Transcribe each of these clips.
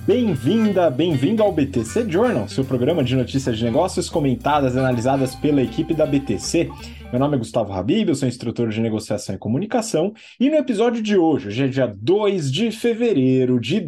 Bem-vinda, bem-vindo ao BTC Journal, seu programa de notícias de negócios comentadas e analisadas pela equipe da BTC. Meu nome é Gustavo Habib, eu sou instrutor de negociação e comunicação, e no episódio de hoje é dia 2 de fevereiro de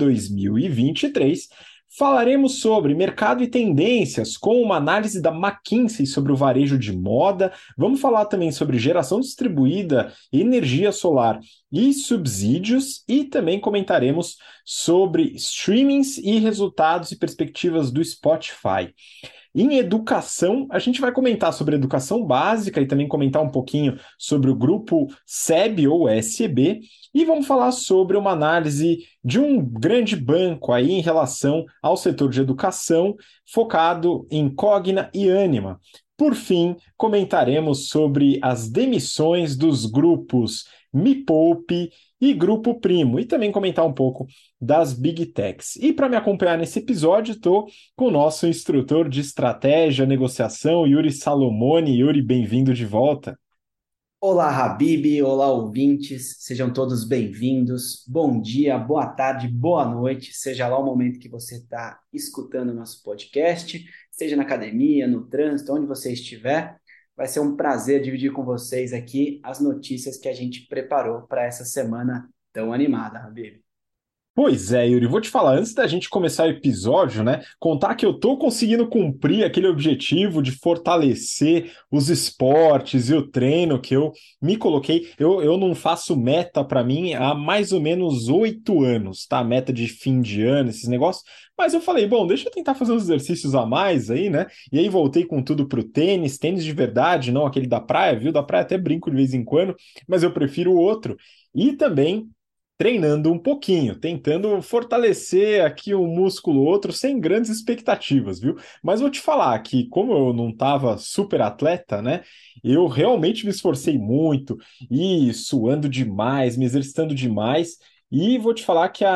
2023, falaremos sobre mercado e tendências com uma análise da McKinsey sobre o varejo de moda. Vamos falar também sobre geração distribuída, energia solar e subsídios, e também comentaremos sobre streamings e resultados e perspectivas do Spotify. Em educação, a gente vai comentar sobre educação básica e também comentar um pouquinho sobre o grupo SEB ou SEB, e vamos falar sobre uma análise de um grande banco aí em relação ao setor de educação, focado em Cogna e Ânima. Por fim, comentaremos sobre as demissões dos grupos Me Poupe e Grupo Primo, e também comentar um pouco das Big Techs. E para me acompanhar nesse episódio, estou com o nosso instrutor de estratégia, negociação, Yuri Salomone. Yuri, bem-vindo de volta. Olá, Habib, olá, ouvintes, sejam todos bem-vindos. Bom dia, boa tarde, boa noite, seja lá o momento que você está escutando o nosso podcast, seja na academia, no trânsito, onde você estiver. Vai ser um prazer dividir com vocês aqui as notícias que a gente preparou para essa semana tão animada, Habib. Pois é, Yuri, vou te falar, antes da gente começar o episódio, né, contar que eu tô conseguindo cumprir aquele objetivo de fortalecer os esportes e o treino que eu me coloquei. Eu não faço meta para mim há mais ou menos 8 anos, tá? Meta de fim de ano, esses negócios. Mas eu falei, bom, deixa eu tentar fazer uns exercícios a mais aí, né? E aí voltei com tudo pro tênis, tênis de verdade, não aquele da praia, viu? Da praia até brinco de vez em quando, mas eu prefiro o outro. E também treinando um pouquinho, tentando fortalecer aqui um músculo ou outro sem grandes expectativas, viu? Mas vou te falar que, como eu não estava super atleta, né? Eu realmente me esforcei muito e suando demais, me exercitando demais. E vou te falar que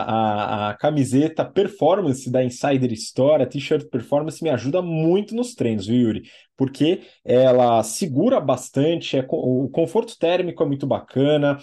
a camiseta Performance da Insider Store, a T-shirt Performance, me ajuda muito nos treinos, viu, Yuri? Porque ela segura bastante, o conforto térmico é muito bacana,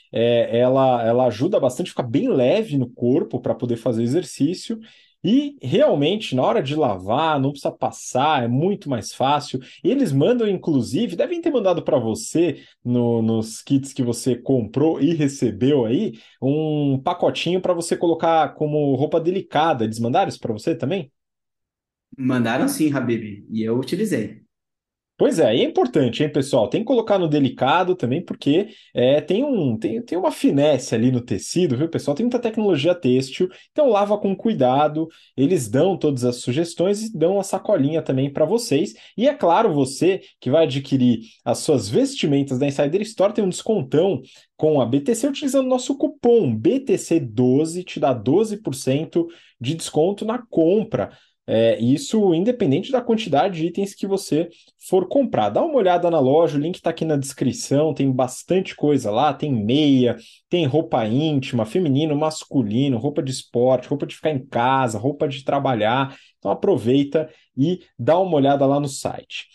ela ajuda bastante, fica bem leve no corpo para poder fazer exercício. E realmente, na hora de lavar, não precisa passar, é muito mais fácil. Eles mandam, inclusive, devem ter mandado para você nos kits que você comprou e recebeu aí, um pacotinho para você colocar como roupa delicada. Eles mandaram isso para você também? Mandaram sim, Habib, e eu utilizei. Pois é, e é importante, hein, pessoal? Tem que colocar no delicado também, porque tem uma finesse ali no tecido, viu, pessoal? Tem muita tecnologia têxtil, então lava com cuidado. Eles dão todas as sugestões e dão a sacolinha também para vocês. E é claro, você que vai adquirir as suas vestimentas da Insider Store tem um descontão com a BTC utilizando nosso cupom BTC12, te dá 12% de desconto na compra. Isso independente da quantidade de itens que você for comprar. Dá uma olhada na loja, o link está aqui na descrição, tem bastante coisa lá, tem meia, tem roupa íntima, feminino, masculino, roupa de esporte, roupa de ficar em casa, roupa de trabalhar. Então aproveita e dá uma olhada lá no site.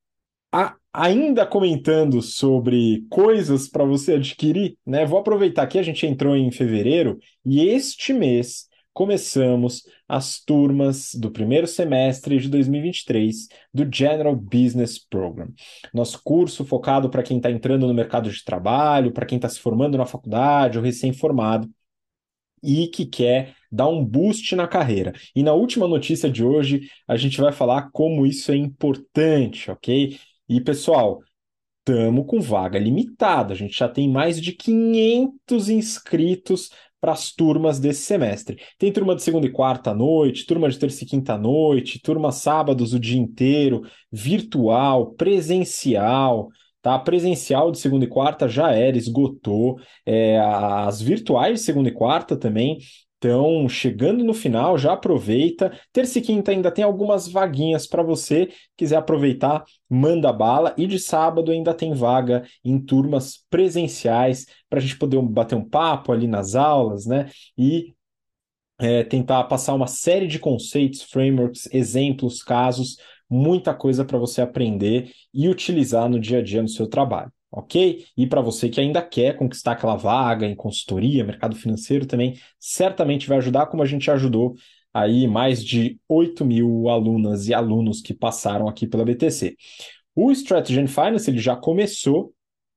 Ainda comentando sobre coisas para você adquirir, né? Vou aproveitar que a gente entrou em fevereiro e este mês começamos as turmas do primeiro semestre de 2023 do General Business Program. Nosso curso focado para quem está entrando no mercado de trabalho, para quem está se formando na faculdade ou recém-formado e que quer dar um boost na carreira. E na última notícia de hoje, a gente vai falar como isso é importante, ok? E pessoal, estamos com vaga limitada. A gente já tem mais de 500 inscritos para as turmas desse semestre. Tem turma de segunda e quarta à noite, turma de terça e quinta à noite, turma sábados o dia inteiro, virtual, presencial. Tá? Presencial de segunda e quarta já era, esgotou. As virtuais de segunda e quarta também estão chegando no final, já aproveita. Terça e quinta ainda tem algumas vaguinhas para você quiser aproveitar, manda bala. E de sábado ainda tem vaga em turmas presenciais para a gente poder bater um papo ali nas aulas, né? E tentar passar uma série de conceitos, frameworks, exemplos, casos, muita coisa para você aprender e utilizar no dia a dia no seu trabalho. ok? E para você que ainda quer conquistar aquela vaga em consultoria, mercado financeiro também, certamente vai ajudar, como a gente ajudou aí mais de 8.000 alunas e alunos que passaram aqui pela BTC. O Strategy and Finance ele já começou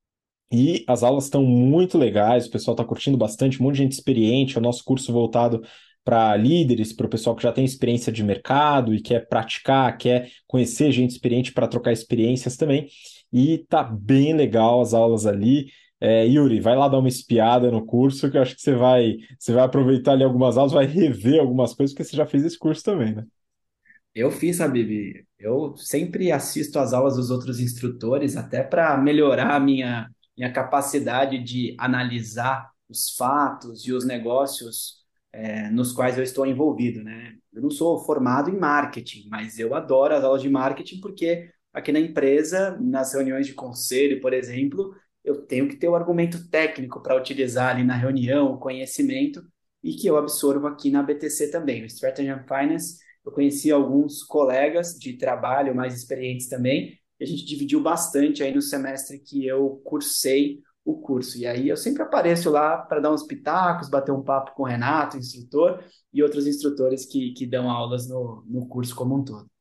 e as aulas estão muito legais, o pessoal está curtindo bastante, um monte de gente experiente, é o nosso curso voltado para líderes, para o pessoal que já tem experiência de mercado e quer praticar, quer conhecer gente experiente para trocar experiências também. E tá bem legal as aulas ali. Yuri, vai lá dar uma espiada no curso, que eu acho que você vai aproveitar ali algumas aulas, vai rever algumas coisas, porque você já fez esse curso também, né? Eu fiz, Habib. Eu sempre assisto às aulas dos outros instrutores, até para melhorar a minha capacidade de analisar os fatos e os negócios nos quais eu estou envolvido, né? Eu não sou formado em marketing, mas eu adoro as aulas de marketing porque aqui na empresa, nas reuniões de conselho, por exemplo, eu tenho que ter o argumento técnico para utilizar ali na reunião, o conhecimento, e que eu absorvo aqui na BTC também, no Strategy and Finance. Eu conheci alguns colegas de trabalho mais experientes também, e a gente dividiu bastante aí no semestre que eu cursei o curso. E aí eu sempre apareço lá para dar uns pitacos, bater um papo com o Renato, instrutor, e outros instrutores que dão aulas no curso como um todo.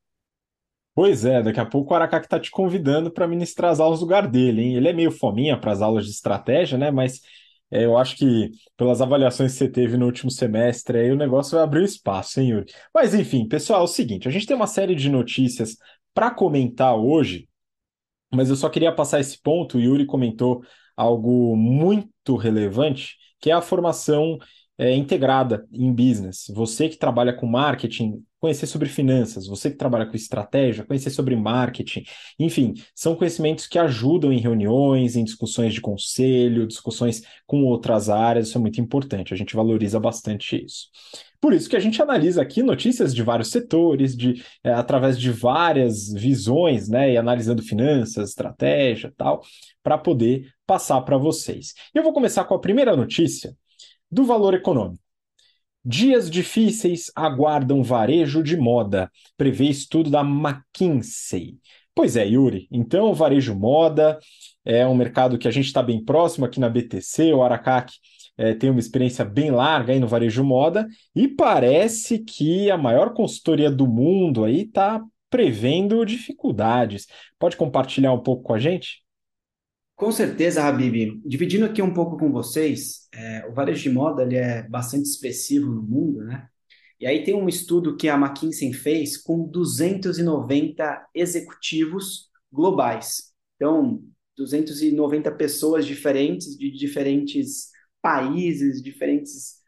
Pois é, daqui a pouco o Aracaki está te convidando para ministrar as aulas do lugar dele, hein? Ele é meio fominha para as aulas de estratégia, né? Mas eu acho que pelas avaliações que você teve no último semestre, aí o negócio vai abrir espaço, hein, Yuri? Mas enfim, pessoal, é o seguinte: a gente tem uma série de notícias para comentar hoje, mas eu só queria passar esse ponto. O Yuri comentou algo muito relevante, que é a formação integrada em business. Você que trabalha com marketing, conhecer sobre finanças. Você que trabalha com estratégia, conhecer sobre marketing. Enfim, são conhecimentos que ajudam em reuniões, em discussões de conselho, discussões com outras áreas. Isso é muito importante. A gente valoriza bastante isso. Por isso que a gente analisa aqui notícias de vários setores, através de várias visões, né, e analisando finanças, estratégia, tal, para poder passar para vocês. Eu vou começar com a primeira notícia do Valor Econômico. Dias difíceis aguardam varejo de moda, prevê estudo da McKinsey. Pois é, Yuri. Então, o varejo moda é um mercado que a gente está bem próximo aqui na BTC. O Aracaki tem uma experiência bem larga aí no varejo moda e parece que a maior consultoria do mundo aí está prevendo dificuldades. Pode compartilhar um pouco com a gente? Com certeza, Habib. Dividindo aqui um pouco com vocês, o varejo de moda ele é bastante expressivo no mundo, né? E aí tem um estudo que a McKinsey fez com 290 executivos globais. Então, 290 pessoas diferentes, de diferentes países, diferentes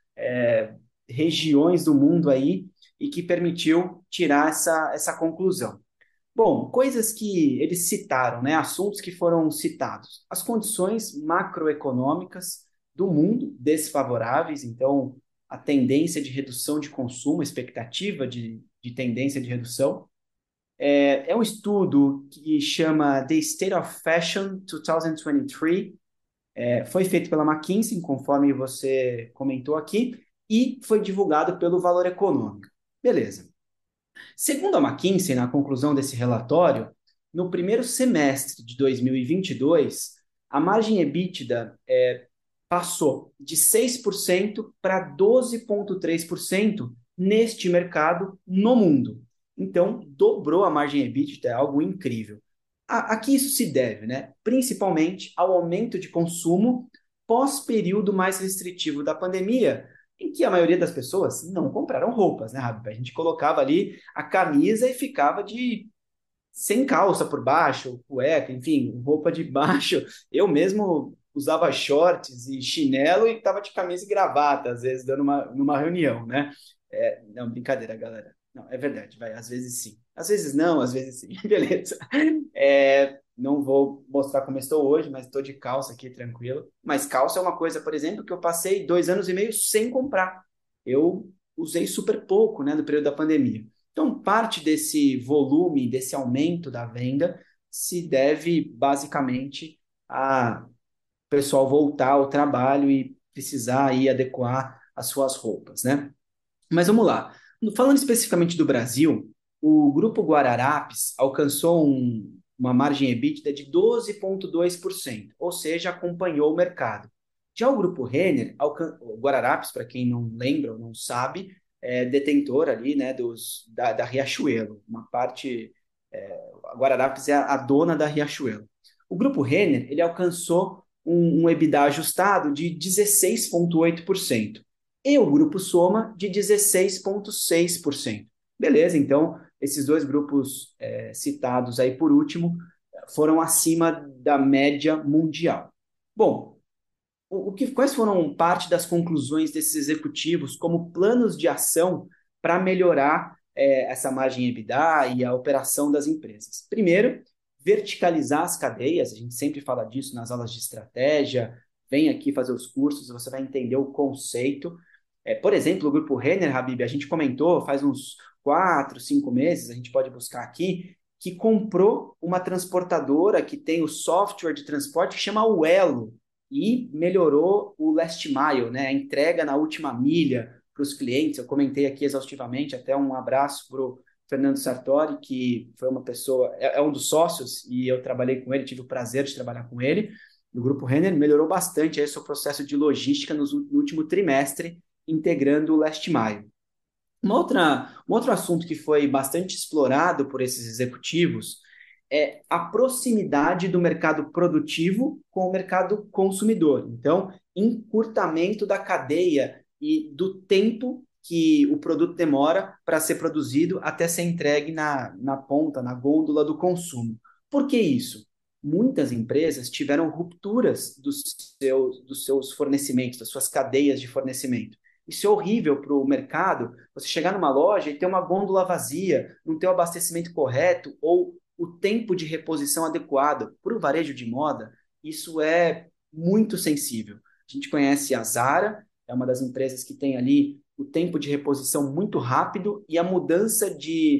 regiões do mundo aí, e que permitiu tirar essa conclusão. Bom, coisas que eles citaram, né? Assuntos que foram citados. As condições macroeconômicas do mundo desfavoráveis, então a tendência de redução de consumo, expectativa de tendência de redução. É um estudo que chama The State of Fashion 2023, foi feito pela McKinsey, conforme você comentou aqui, e foi divulgado pelo Valor Econômico. Beleza. Segundo a McKinsey, na conclusão desse relatório, no primeiro semestre de 2022, a margem EBITDA passou de 6% para 12,3% neste mercado no mundo. Então, dobrou a margem EBITDA, é algo incrível. A que isso se deve, né? Principalmente ao aumento de consumo pós-período mais restritivo da pandemia, em que a maioria das pessoas não compraram roupas, né, Rabi? A gente colocava ali a camisa e ficava de sem calça por baixo, cueca, enfim, roupa de baixo. Eu mesmo usava shorts e chinelo e estava de camisa e gravata, às vezes, dando numa reunião, né? Não, brincadeira, galera. Não, é verdade, vai, às vezes sim. Às vezes não, às vezes sim. Beleza. Não vou mostrar como estou hoje, mas estou de calça aqui, tranquilo. Mas calça é uma coisa, por exemplo, que eu passei 2 anos e meio sem comprar. Eu usei super pouco, né, no período da pandemia. Então, parte desse volume, desse aumento da venda, se deve basicamente a pessoal voltar ao trabalho e precisar aí adequar as suas roupas, né? Mas vamos lá. Falando especificamente do Brasil, o Grupo Guararapes alcançou uma margem EBITDA de 12,2%, ou seja, acompanhou o mercado. Já o Grupo Renner, o Guararapes, para quem não lembra ou não sabe, é detentor ali, né, da Riachuelo, uma parte, a Guararapes é a dona da Riachuelo. O Grupo Renner, ele alcançou um EBITDA ajustado de 16,8% e o Grupo Soma de 16,6%. Beleza, então esses dois grupos citados aí por último foram acima da média mundial. Bom, quais foram parte das conclusões desses executivos como planos de ação para melhorar essa margem EBITDA e a operação das empresas? Primeiro, verticalizar as cadeias, a gente sempre fala disso nas aulas de estratégia, vem aqui fazer os cursos, você vai entender o conceito. Por exemplo, o Grupo Renner, Habib, a gente comentou faz uns 4, 5 meses, a gente pode buscar aqui, que comprou uma transportadora que tem o software de transporte que chama o Elo, e melhorou o last mile, né? A entrega na última milha para os clientes. Eu comentei aqui exaustivamente, até um abraço para o Fernando Sartori, que foi uma pessoa, é um dos sócios, e eu trabalhei com ele, tive o prazer de trabalhar com ele. O Grupo Renner melhorou bastante aí o seu processo de logística no último trimestre, integrando o last mile. Um outro assunto que foi bastante explorado por esses executivos é a proximidade do mercado produtivo com o mercado consumidor. Então, encurtamento da cadeia e do tempo que o produto demora para ser produzido até ser entregue na ponta, na gôndola do consumo. Por que isso? Muitas empresas tiveram rupturas dos seus fornecimentos, das suas cadeias de fornecimento. Isso é horrível para o mercado, você chegar numa loja e ter uma gôndola vazia, não ter o abastecimento correto ou o tempo de reposição adequado. Para o varejo de moda, isso é muito sensível. A gente conhece a Zara, é uma das empresas que tem ali o tempo de reposição muito rápido e a mudança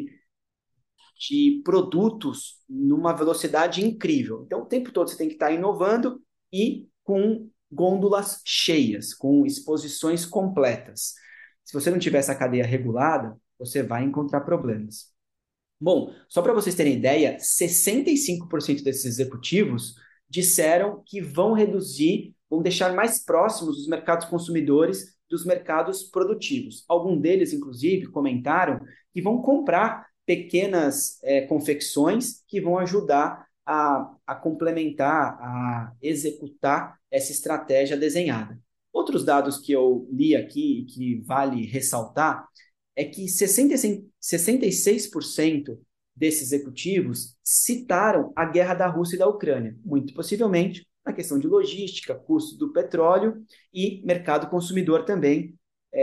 de produtos numa velocidade incrível. Então, o tempo todo você tem que estar inovando e com gôndolas cheias, com exposições completas. Se você não tiver essa cadeia regulada, você vai encontrar problemas. Bom, só para vocês terem ideia, 65% desses executivos disseram que vão reduzir, vão deixar mais próximos os mercados consumidores dos mercados produtivos. Alguns deles, inclusive, comentaram que vão comprar pequenas confecções que vão ajudar a complementar, a executar essa estratégia desenhada. Outros dados que eu li aqui e que vale ressaltar é que 66% desses executivos citaram a guerra da Rússia e da Ucrânia, muito possivelmente na questão de logística, custo do petróleo e mercado consumidor também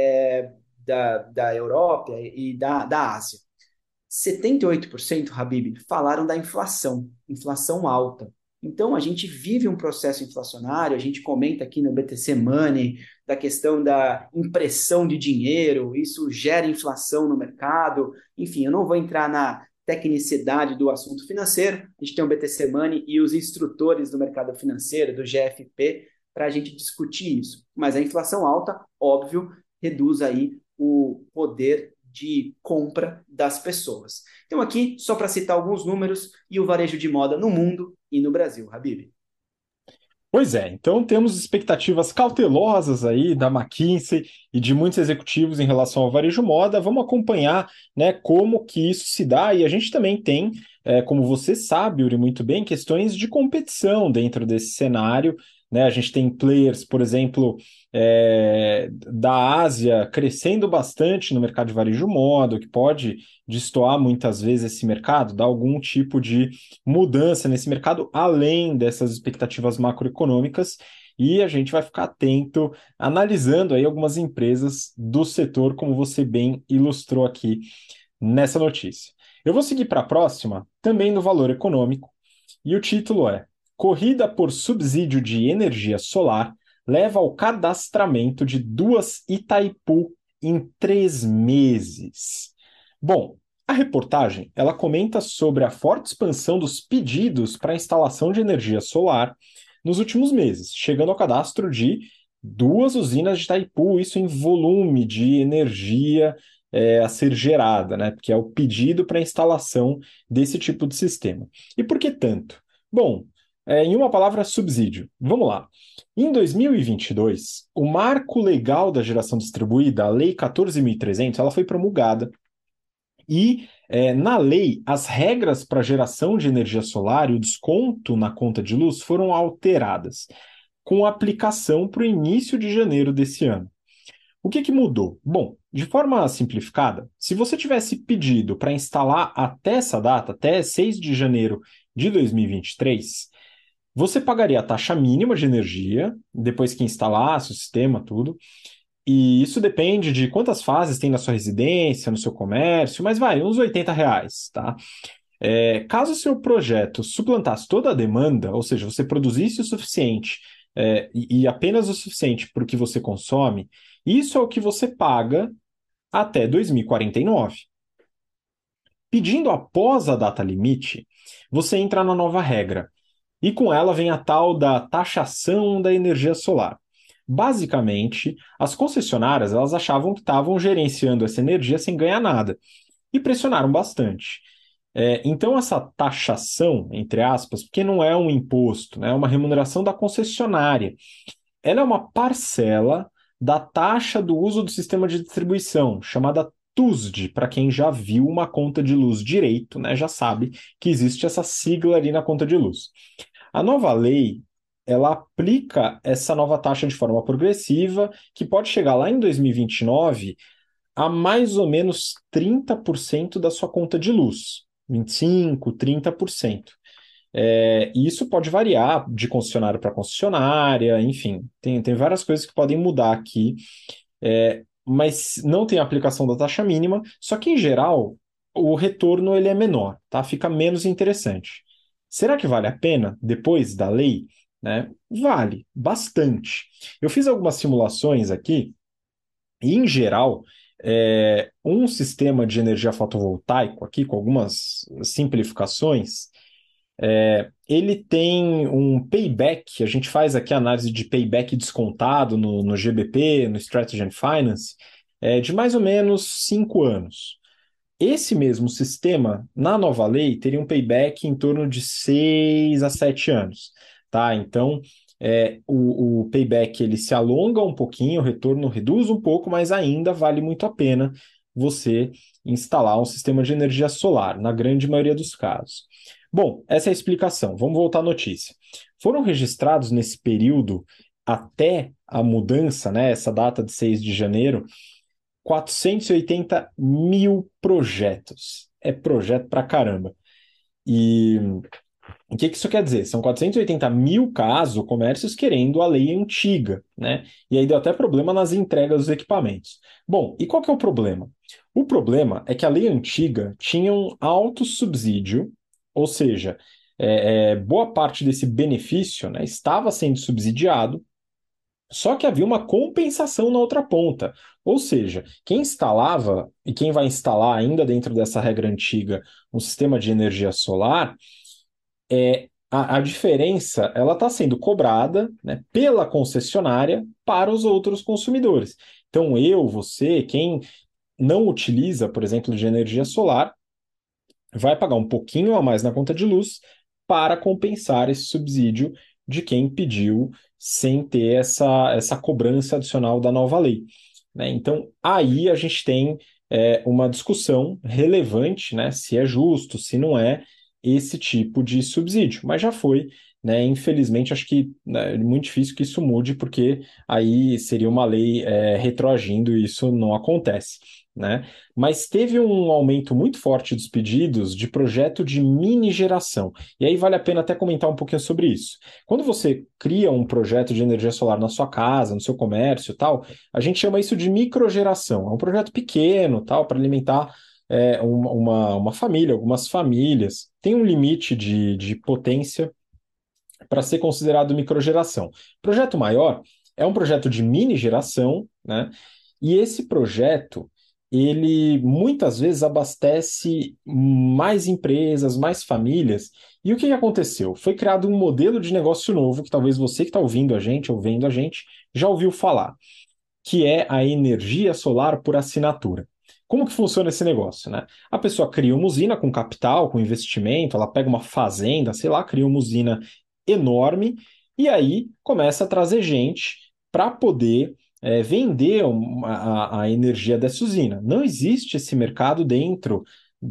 da Europa e da Ásia. 78%, Habib, falaram da inflação alta. Então, a gente vive um processo inflacionário, a gente comenta aqui no BTC Money da questão da impressão de dinheiro, isso gera inflação no mercado. Enfim, eu não vou entrar na tecnicidade do assunto financeiro, a gente tem o BTC Money e os instrutores do mercado financeiro, do GFP, para a gente discutir isso. Mas a inflação alta, óbvio, reduz aí o poder de compra das pessoas. Então aqui, só para citar alguns números, e o varejo de moda no mundo e no Brasil, Habib. Pois é, então temos expectativas cautelosas aí da McKinsey e de muitos executivos em relação ao varejo moda. Vamos acompanhar, né, como que isso se dá. E a gente também tem, como você sabe, Yuri, muito bem, questões de competição dentro desse cenário, né? A gente tem players, por exemplo, da Ásia crescendo bastante no mercado de varejo moda, o que pode destoar muitas vezes esse mercado, dar algum tipo de mudança nesse mercado, além dessas expectativas macroeconômicas, e a gente vai ficar atento, analisando aí algumas empresas do setor, como você bem ilustrou aqui nessa notícia. Eu vou seguir para a próxima, também no valor econômico, e o título é Corrida por subsídio de energia solar leva ao cadastramento de 2 Itaipu em 3 meses. Bom, a reportagem ela comenta sobre a forte expansão dos pedidos para a instalação de energia solar nos últimos meses, chegando ao cadastro de 2 usinas de Itaipu, isso em volume de energia a ser gerada, né? Porque é o pedido para instalação desse tipo de sistema. E por que tanto? Bom, em uma palavra, subsídio. Vamos lá. Em 2022, o marco legal da geração distribuída, a Lei 14.300, ela foi promulgada e na lei, as regras para geração de energia solar e o desconto na conta de luz foram alteradas, com aplicação para o início de janeiro desse ano. O que mudou? Bom, de forma simplificada, se você tivesse pedido para instalar até essa data, até 6 de janeiro de 2023, você pagaria a taxa mínima de energia, depois que instalasse o sistema, tudo, e isso depende de quantas fases tem na sua residência, no seu comércio, mas vai, uns R$ 80, tá? Caso o seu projeto suplantasse toda a demanda, ou seja, você produzisse o suficiente, e apenas o suficiente para o que você consome, isso é o que você paga até 2049. Pedindo após a data limite, você entra na nova regra, e com ela vem a tal da taxação da energia solar. Basicamente, as concessionárias elas achavam que estavam gerenciando essa energia sem ganhar nada e pressionaram bastante. Então, essa taxação, entre aspas, porque não é um imposto, né, é uma remuneração da concessionária, ela é uma parcela da taxa do uso do sistema de distribuição, chamada TUSD, para quem já viu uma conta de luz direito, né, já sabe que existe essa sigla ali na conta de luz. A nova lei, ela aplica essa nova taxa de forma progressiva, que pode chegar lá em 2029 a mais ou menos 30% da sua conta de luz, 25%, 30%. E isso pode variar de concessionária para concessionária, enfim, tem várias coisas que podem mudar aqui, mas não tem a aplicação da taxa mínima, só que em geral o retorno ele é menor, tá? Fica menos interessante. Será que vale a pena depois da lei? Né? Vale, bastante. Eu fiz algumas simulações aqui, e em geral, um sistema de energia fotovoltaico aqui, com algumas simplificações, ele tem um payback, a gente faz aqui a análise de payback descontado no GBP, no Strategy and Finance, de mais ou menos 5 anos. Esse mesmo sistema, na nova lei, teria um payback em torno de 6 a 7 anos. Tá? Então, o payback ele se alonga um pouquinho, o retorno reduz um pouco, mas ainda vale muito a pena você instalar um sistema de energia solar, na grande maioria dos casos. Bom, essa é a explicação. Vamos voltar à notícia. Foram registrados nesse período, até a mudança, né, essa data de 6 de janeiro, 480 mil projetos. É projeto pra caramba. E o que isso quer dizer? São 480 mil casos, comércios querendo a lei antiga, né? E aí deu até problema nas entregas dos equipamentos. Bom, e qual que é o problema? O problema é que a lei antiga tinha um alto subsídio, ou seja, boa parte desse benefício, né, estava sendo subsidiado, só que havia uma compensação na outra ponta. Ou seja, quem instalava e quem vai instalar ainda dentro dessa regra antiga um sistema de energia solar, a diferença ela está sendo cobrada, né, pela concessionária para os outros consumidores. Então, você, quem não utiliza, por exemplo, de energia solar, vai pagar um pouquinho a mais na conta de luz para compensar esse subsídio de quem pediu sem ter essa cobrança adicional da nova lei. Né? Então, aí a gente tem uma discussão relevante, né, se é justo, se não é esse tipo de subsídio. Mas já foi, né, infelizmente, acho que né, é muito difícil que isso mude, porque aí seria uma lei retroagindo e isso não acontece. Né? Mas teve um aumento muito forte dos pedidos de projeto de mini geração. E aí vale a pena até comentar um pouquinho sobre isso. Quando você cria um projeto de energia solar na sua casa, no seu comércio, tal, a gente chama isso de microgeração. É um projeto pequeno, tal, para alimentar uma família, algumas famílias. Tem um limite de potência para ser considerado microgeração. Projeto maior é um projeto de mini geração, né? E esse projeto ele muitas vezes abastece mais empresas, mais famílias. E o que aconteceu? Foi criado um modelo de negócio novo, que talvez você que está ouvindo a gente, ou vendo a gente, já ouviu falar, que é a energia solar por assinatura. Como que funciona esse negócio, né? A pessoa cria uma usina com capital, com investimento, ela pega uma fazenda, sei lá, cria uma usina enorme e aí começa a trazer gente para poder vender a energia dessa usina. Não existe esse mercado dentro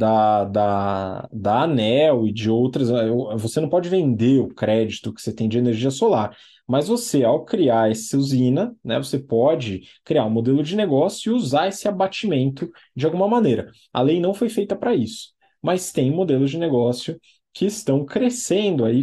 da ANEEL e de outras. Você não pode vender o crédito que você tem de energia solar. Mas você, ao criar essa usina, né, você pode criar um modelo de negócio e usar esse abatimento de alguma maneira. A lei não foi feita para isso, mas tem modelos de negócio que estão crescendo aí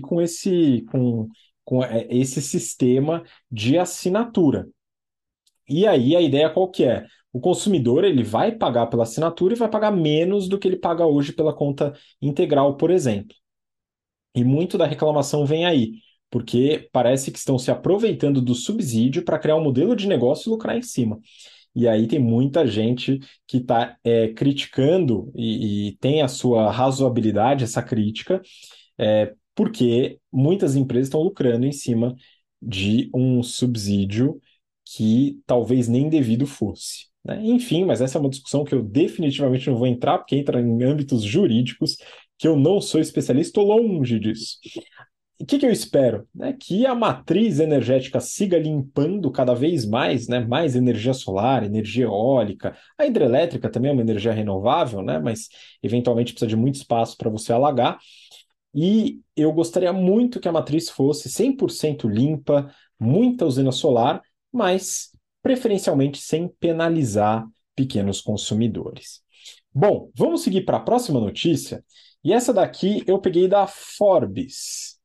com esse sistema de assinatura. E aí a ideia qual que é? O consumidor ele vai pagar pela assinatura e vai pagar menos do que ele paga hoje pela conta integral, por exemplo. E muito da reclamação vem aí, porque parece que estão se aproveitando do subsídio para criar um modelo de negócio e lucrar em cima. E aí tem muita gente que está criticando e tem a sua razoabilidade, essa crítica, porque muitas empresas estão lucrando em cima de um subsídio que talvez nem devido fosse, né? Enfim, mas essa é uma discussão que eu definitivamente não vou entrar, porque entra em âmbitos jurídicos, que eu não sou especialista, estou longe disso. O que eu espero? Né? Que a matriz energética siga limpando cada vez mais, né? Mais energia solar, energia eólica. A hidrelétrica também é uma energia renovável, né? Mas eventualmente precisa de muito espaço para você alagar. E eu gostaria muito que a matriz fosse 100% limpa, muita usina solar, mas preferencialmente sem penalizar pequenos consumidores. Bom, vamos seguir para a próxima notícia. E essa daqui eu peguei da Forbes.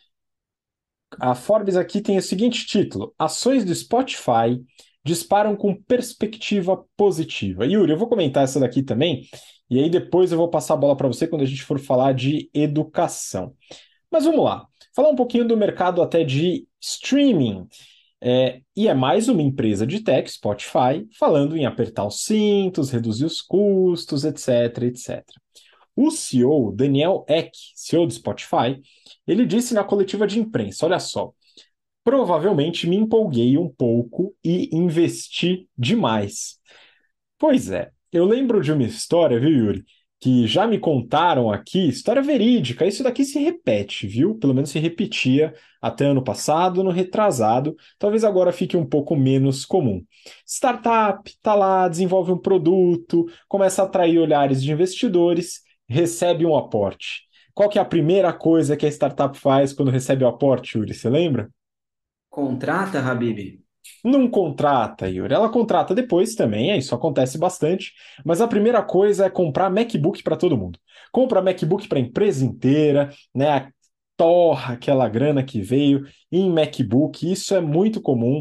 A Forbes aqui tem o seguinte título: Ações do Spotify disparam com perspectiva positiva. Yuri, eu vou comentar essa daqui também, e aí depois eu vou passar a bola para você quando a gente for falar de educação. Mas vamos lá, falar um pouquinho do mercado até de streaming. E é mais uma empresa de tech, Spotify, falando em apertar os cintos, reduzir os custos, etc, etc. O CEO, Daniel Ek, CEO do Spotify, ele disse na coletiva de imprensa, olha só, provavelmente me empolguei um pouco e investi demais. Pois é, eu lembro de uma história, viu, Yuri, que já me contaram aqui, história verídica, isso daqui se repete, viu? Pelo menos se repetia até ano passado, no retrasado, talvez agora fique um pouco menos comum. Startup, tá lá, desenvolve um produto, começa a atrair olhares de investidores, recebe um aporte. Qual que é a primeira coisa que a startup faz quando recebe o aporte, Yuri? Você lembra? Contrata, Habib. Não contrata, Yuri. Ela contrata depois também, isso acontece bastante, mas a primeira coisa é comprar MacBook para todo mundo. Compra MacBook para a empresa inteira, né? Torra aquela grana que veio em MacBook, isso é muito comum.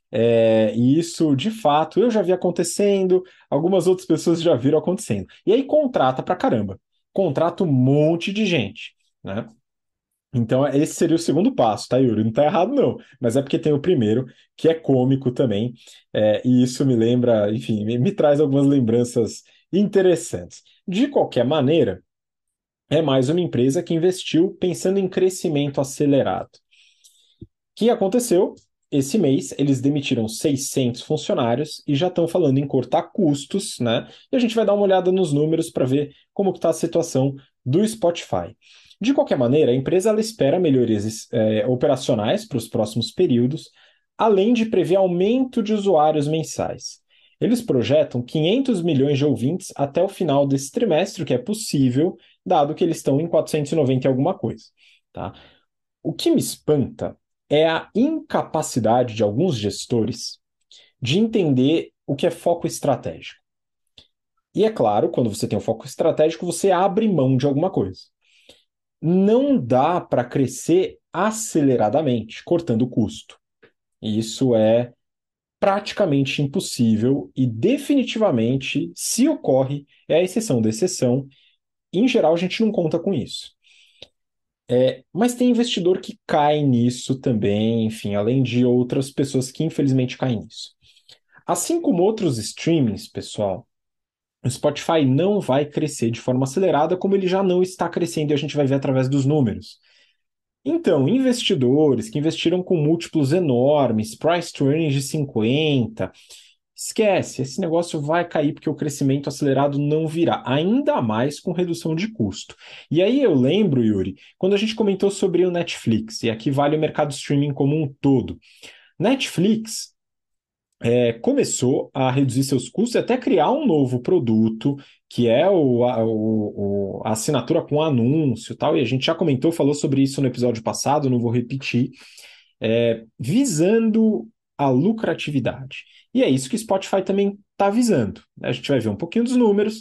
E isso, de fato, eu já vi acontecendo, algumas outras pessoas já viram acontecendo. E aí contrata pra caramba. Contrata um monte de gente, né? Então, esse seria o segundo passo, tá, Yuri? Não tá errado, não. Mas é porque tem o primeiro, que é cômico também. E isso me lembra, enfim, me traz algumas lembranças interessantes. De qualquer maneira, é mais uma empresa que investiu pensando em crescimento acelerado. O que aconteceu? Esse mês, eles demitiram 600 funcionários e já estão falando em cortar custos, né? E a gente vai dar uma olhada nos números para ver como está a situação do Spotify. De qualquer maneira, a empresa ela espera melhorias operacionais para os próximos períodos, além de prever aumento de usuários mensais. Eles projetam 500 milhões de ouvintes até o final desse trimestre, o que é possível, dado que eles estão em 490 e alguma coisa. Tá? O que me espanta é a incapacidade de alguns gestores de entender o que é foco estratégico. E é claro, quando você tem um foco estratégico, você abre mão de alguma coisa. Não dá para crescer aceleradamente, cortando o custo. Isso é praticamente impossível e definitivamente, se ocorre, é a exceção da exceção. Em geral, a gente não conta com isso. Mas tem investidor que cai nisso também, enfim, além de outras pessoas que infelizmente caem nisso. Assim como outros streamings, pessoal, o Spotify não vai crescer de forma acelerada, como ele já não está crescendo e a gente vai ver através dos números. Então, investidores que investiram com múltiplos enormes, price to earnings de 50, esquece, esse negócio vai cair porque o crescimento acelerado não virá, ainda mais com redução de custo. E aí eu lembro, Yuri, quando a gente comentou sobre o Netflix, e aqui vale o mercado streaming como um todo. Netflix começou a reduzir seus custos e até criar um novo produto, que é a assinatura com anúncio e tal, e a gente já comentou, falou sobre isso no episódio passado, não vou repetir, visando a lucratividade. E é isso que o Spotify também está visando. A gente vai ver um pouquinho dos números,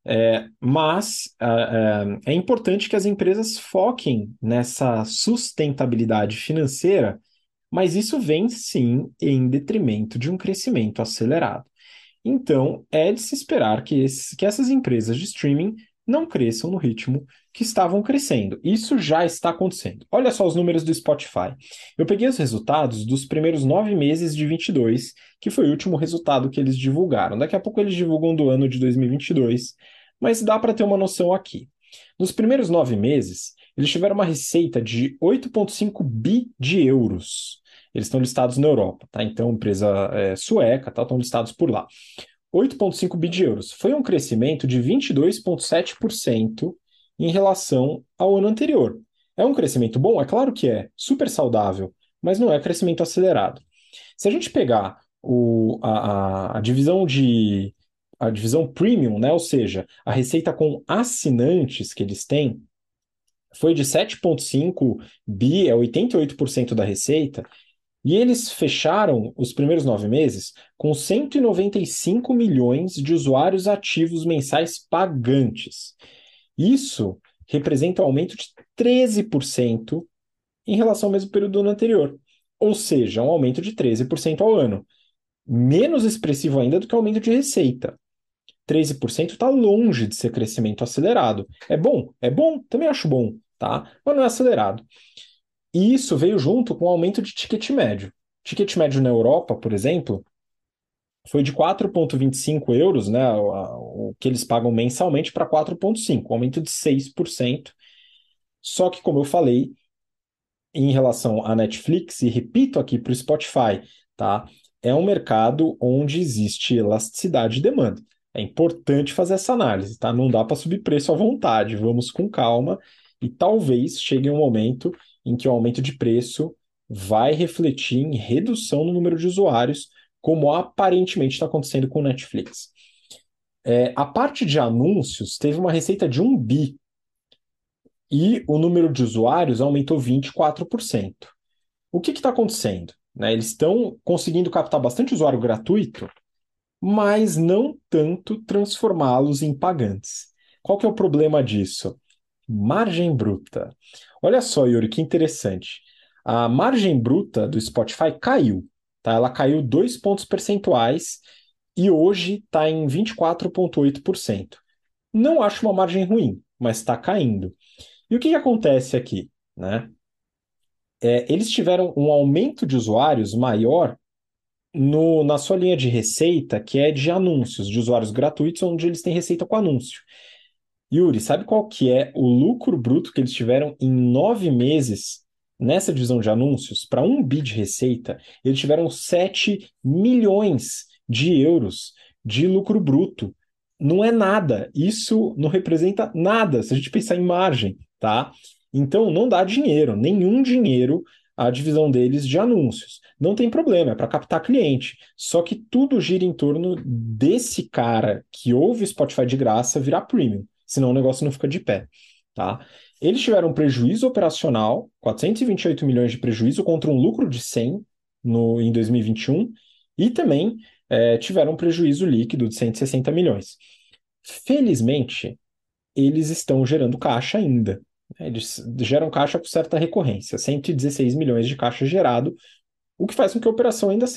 mas é importante que as empresas foquem nessa sustentabilidade financeira, mas isso vem sim em detrimento de um crescimento acelerado. Então, é de se esperar que essas empresas de streaming não cresçam no ritmo que estavam crescendo. Isso já está acontecendo. Olha só os números do Spotify. Eu peguei os resultados dos primeiros 9 meses de 22, que foi o último resultado que eles divulgaram. Daqui a pouco eles divulgam do ano de 2022, mas dá para ter uma noção aqui. Nos primeiros 9 meses, eles tiveram uma receita de 8,5 bi de euros. Eles estão listados na Europa, tá? Então, empresa sueca, tá? Estão listados por lá. 8,5 bi de euros. Foi um crescimento de 22,7% em relação ao ano anterior. É um crescimento bom? É claro que é, super saudável, mas não é crescimento acelerado. Se a gente pegar a divisão a divisão premium, né, ou seja, a receita com assinantes que eles têm, foi de 7,5 bi, é 88% da receita, e eles fecharam os primeiros 9 meses com 195 milhões de usuários ativos mensais pagantes. Isso representa um aumento de 13% em relação ao mesmo período do ano anterior. Ou seja, um aumento de 13% ao ano. Menos expressivo ainda do que o aumento de receita. 13% está longe de ser crescimento acelerado. É bom, também acho bom, tá? Mas não é acelerado. E isso veio junto com o aumento de ticket médio. Ticket médio na Europa, por exemplo, foi de 4,25 euros, né, o que eles pagam mensalmente, para 4,5, um aumento de 6%. Só que, como eu falei, em relação à Netflix, e repito aqui para o Spotify, tá? É um mercado onde existe elasticidade de demanda. É importante fazer essa análise, tá? Não dá para subir preço à vontade, vamos com calma e talvez chegue um momento em que o aumento de preço vai refletir em redução no número de usuários, como aparentemente está acontecendo com o Netflix. A parte de anúncios teve uma receita de 1 bi e o número de usuários aumentou 24%. O que está acontecendo? Né? Eles estão conseguindo captar bastante usuário gratuito, mas não tanto transformá-los em pagantes. Qual que é o problema disso? Margem bruta. Olha só, Yuri, que interessante. A margem bruta do Spotify caiu, tá? Ela caiu 2 pontos percentuais e hoje está em 24,8%. Não acho uma margem ruim, mas está caindo. E o que acontece aqui, né? Eles tiveram um aumento de usuários maior na sua linha de receita, que é de anúncios, de usuários gratuitos, onde eles têm receita com anúncio. Yuri, sabe qual que é o lucro bruto que eles tiveram em 9 meses nessa divisão de anúncios? Para 1 bi de receita, eles tiveram 7 milhões de euros de lucro bruto. Não é nada. Isso não representa nada, se a gente pensar em margem, tá? Então, não dá dinheiro, nenhum dinheiro a divisão deles de anúncios. Não tem problema, é para captar cliente. Só que tudo gira em torno desse cara que ouve Spotify de graça virar premium, senão o negócio não fica de pé, tá? Eles tiveram um prejuízo operacional, 428 milhões de prejuízo contra um lucro de 100 em 2021, e também tiveram um prejuízo líquido de 160 milhões. Felizmente, eles estão gerando caixa ainda. Eles geram caixa com certa recorrência, 116 milhões de caixa gerado, o que faz com que a operação ainda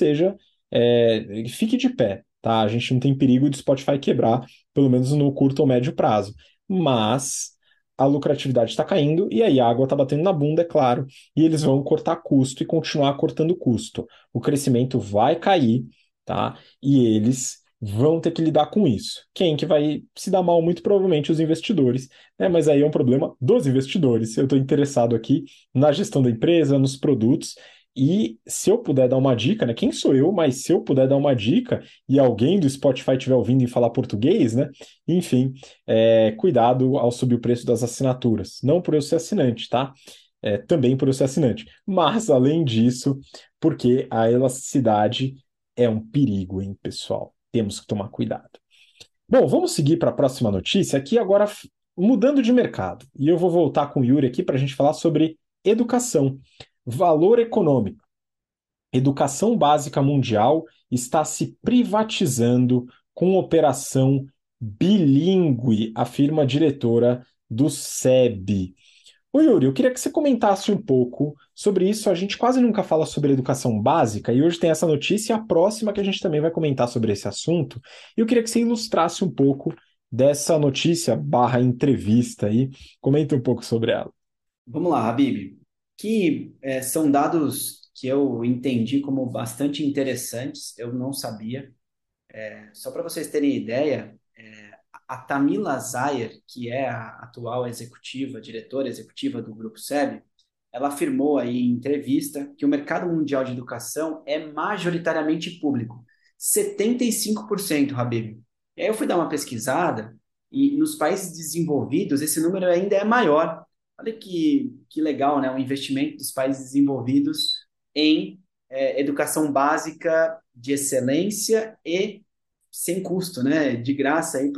fique de pé, tá? A gente não tem perigo de Spotify quebrar, pelo menos no curto ou médio prazo. Mas a lucratividade está caindo e aí a água está batendo na bunda, é claro, e eles vão cortar custo e continuar cortando custo. O crescimento vai cair, tá? E eles vão ter que lidar com isso. Quem que vai se dar mal? Muito provavelmente os investidores, né? Mas aí é um problema dos investidores. Eu estou interessado aqui na gestão da empresa, nos produtos, E se eu puder dar uma dica, né? Quem sou eu, mas se eu puder dar uma dica e alguém do Spotify estiver ouvindo e falar português, né? Enfim, cuidado ao subir o preço das assinaturas. Não por eu ser assinante, tá? Também por eu ser assinante. Mas, além disso, porque a elasticidade é um perigo, hein, pessoal? Temos que tomar cuidado. Bom, vamos seguir para a próxima notícia aqui agora, mudando de mercado. E eu vou voltar com o Yuri aqui para a gente falar sobre educação, valor econômico. Educação básica mundial está se privatizando com operação bilíngue, afirma a diretora do SEB. Ô Yuri, eu queria que você comentasse um pouco sobre isso. A gente quase nunca fala sobre educação básica e hoje tem essa notícia e a próxima que a gente também vai comentar sobre esse assunto. E eu queria que você ilustrasse um pouco dessa notícia barra entrevista aí. Comenta um pouco sobre ela. Vamos lá, Habib, que são dados que eu entendi como bastante interessantes, eu não sabia. Só para vocês terem ideia, a Tamila Zayer, que é a atual executiva, diretora executiva do Grupo SEB, ela afirmou aí em entrevista que o mercado mundial de educação é majoritariamente público, 75%, Habib. E aí eu fui dar uma pesquisada e nos países desenvolvidos esse número ainda é maior. Olha que legal, né? O investimento dos países desenvolvidos em educação básica de excelência e sem custo, né? De graça aí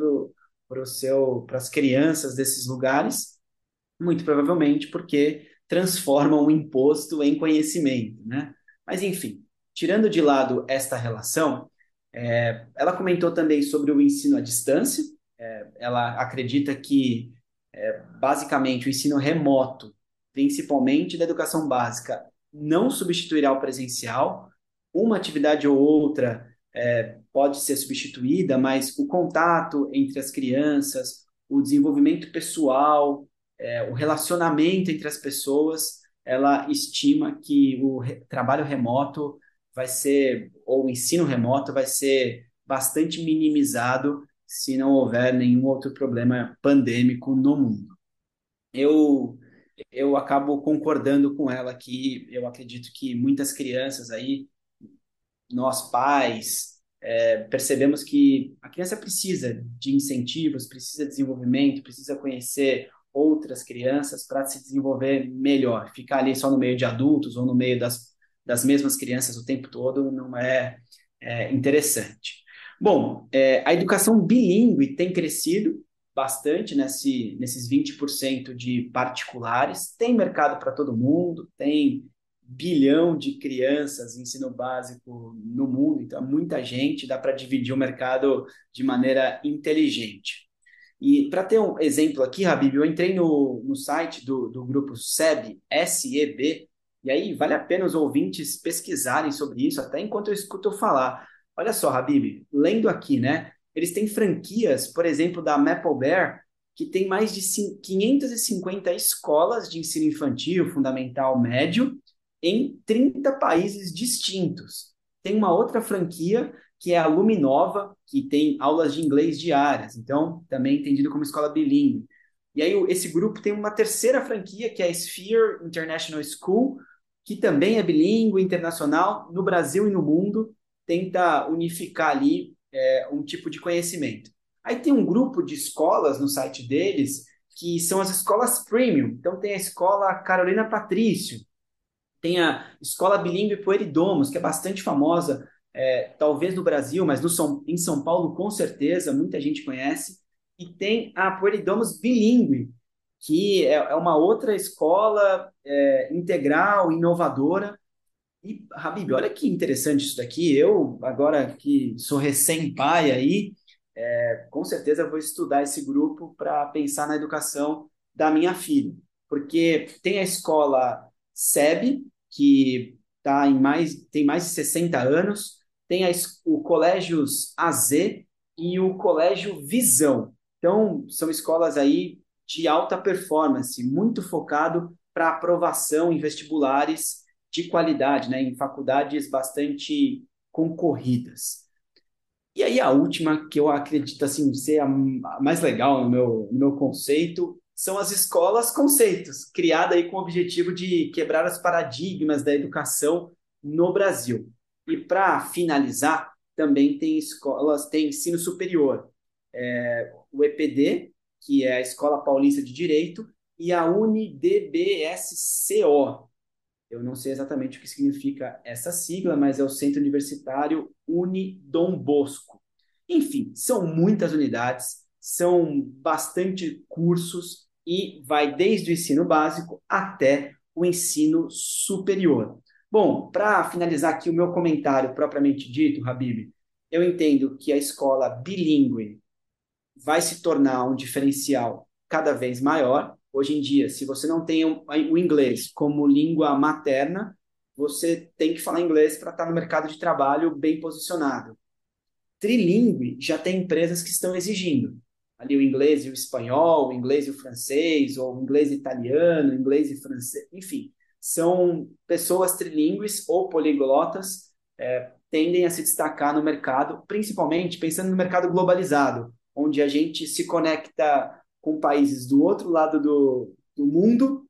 para as crianças desses lugares, muito provavelmente porque transformam o imposto em conhecimento, né? Mas enfim, tirando de lado esta relação, ela comentou também sobre o ensino à distância. Ela acredita que basicamente o ensino remoto, principalmente da educação básica, não substituirá o presencial. Uma atividade ou outra pode ser substituída, mas o contato entre as crianças, o desenvolvimento pessoal, o relacionamento entre as pessoas, ela estima que o trabalho remoto vai ser, ou o ensino remoto vai ser bastante minimizado se não houver nenhum outro problema pandêmico no mundo. Eu, eu acabo concordando com ela que eu acredito que muitas crianças aí, nós pais, percebemos que a criança precisa de incentivos, precisa de desenvolvimento, precisa conhecer outras crianças para se desenvolver melhor. Ficar ali só no meio de adultos ou no meio das mesmas crianças o tempo todo não é interessante. Bom, a educação bilíngue tem crescido bastante nesses 20% de particulares. Tem mercado para todo mundo, tem bilhão de crianças em ensino básico no mundo, então muita gente, dá para dividir o mercado de maneira inteligente. E para ter um exemplo aqui, Habib, eu entrei no site do grupo SEB, SEB, e aí vale a pena os ouvintes pesquisarem sobre isso, até enquanto eu escuto eu falar. Olha só, Habib, lendo aqui, né? Eles têm franquias, por exemplo, da Maple Bear, que tem mais de 550 escolas de ensino infantil, fundamental, médio, em 30 países distintos. Tem uma outra franquia que é a Luminova, que tem aulas de inglês diárias, então também entendido como escola bilíngue. E aí esse grupo tem uma terceira franquia, que é a Sphere International School, que também é bilíngue, internacional, no Brasil e no mundo, tenta unificar ali um tipo de conhecimento. Aí tem um grupo de escolas no site deles, que são as escolas premium. Então tem a escola Carolina Patrício, tem a Escola Bilíngue Pueridomus, que é bastante famosa, talvez no Brasil, mas em São Paulo com certeza, muita gente conhece. E tem a Pueridomus Bilíngue, que é uma outra escola integral, inovadora. E, Habib, olha que interessante isso daqui. Eu, agora que sou recém-pai aí, com certeza vou estudar esse grupo para pensar na educação da minha filha. Porque tem a escola SEB, que tem mais de 60 anos, tem o Colégios AZ e o Colégio Visão. Então, são escolas aí de alta performance, muito focado para aprovação em vestibulares de qualidade, né, em faculdades bastante concorridas. E aí a última, que eu acredito assim, ser a mais legal no meu conceito, são as escolas conceitos, criada aí com o objetivo de quebrar os paradigmas da educação no Brasil. E para finalizar, também tem escolas, tem ensino superior, o EPD, que é a Escola Paulista de Direito, e a UniDBSCO. Eu não sei exatamente o que significa essa sigla, mas é o Centro Universitário Unidom Bosco. Enfim, são muitas unidades, são bastante cursos e vai desde o ensino básico até o ensino superior. Bom, para finalizar aqui o meu comentário propriamente dito, Habib, eu entendo que a escola bilíngue vai se tornar um diferencial cada vez maior. Hoje em dia, se você não tem o inglês como língua materna, você tem que falar inglês para estar no mercado de trabalho bem posicionado. Trilingue, já tem empresas que estão exigindo ali o inglês e o espanhol, o inglês e o francês, ou o inglês e italiano, o inglês e francês, enfim, são pessoas trilingües ou poliglotas, tendem a se destacar no mercado, principalmente pensando no mercado globalizado, onde a gente se conecta com países do outro lado do mundo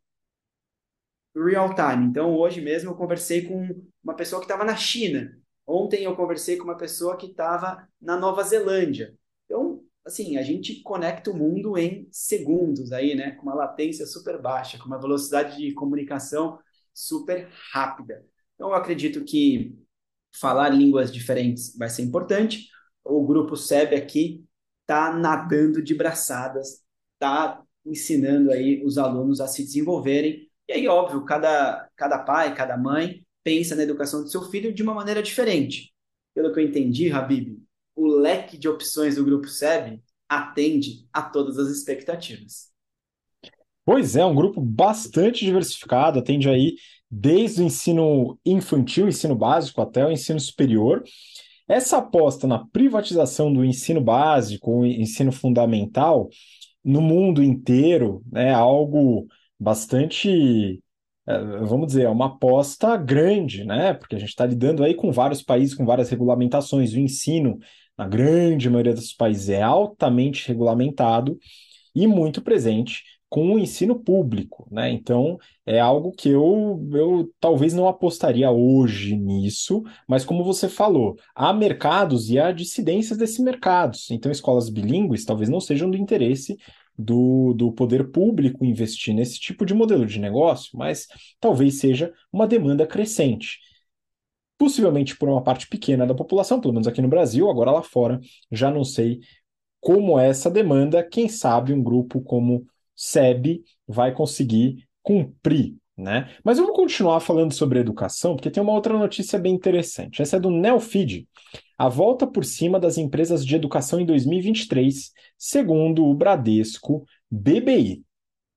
real time. Então, hoje mesmo eu conversei com uma pessoa que estava na China. Ontem eu conversei com uma pessoa que estava na Nova Zelândia. Então, assim, a gente conecta o mundo em segundos aí, né? Com uma latência super baixa, com uma velocidade de comunicação super rápida. Então, eu acredito que falar línguas diferentes vai ser importante. O grupo SEB aqui está nadando de braçadas, está ensinando aí os alunos a se desenvolverem. E aí, óbvio, cada pai, cada mãe pensa na educação do seu filho de uma maneira diferente. Pelo que eu entendi, Habib, o leque de opções do grupo SEB atende a todas as expectativas. Pois é, um grupo bastante diversificado, atende aí desde o ensino infantil, ensino básico, até o ensino superior. Essa aposta na privatização do ensino básico, o ensino fundamental, no mundo inteiro, é algo bastante, vamos dizer, é uma aposta grande, né? Porque a gente está lidando aí com vários países, com várias regulamentações. O ensino, na grande maioria dos países, é altamente regulamentado e muito presente com o ensino público, né? Então, é algo que eu talvez não apostaria hoje nisso, mas como você falou, há mercados e há dissidências desses mercados. Então, escolas bilíngues talvez não sejam do interesse do poder público investir nesse tipo de modelo de negócio, mas talvez seja uma demanda crescente. Possivelmente por uma parte pequena da população, pelo menos aqui no Brasil, agora lá fora, já não sei como é essa demanda, quem sabe um grupo como SEB vai conseguir cumprir, né? Mas eu vou continuar falando sobre educação, porque tem uma outra notícia bem interessante. Essa é do Neofeed. A volta por cima das empresas de educação em 2023, segundo o Bradesco BBI.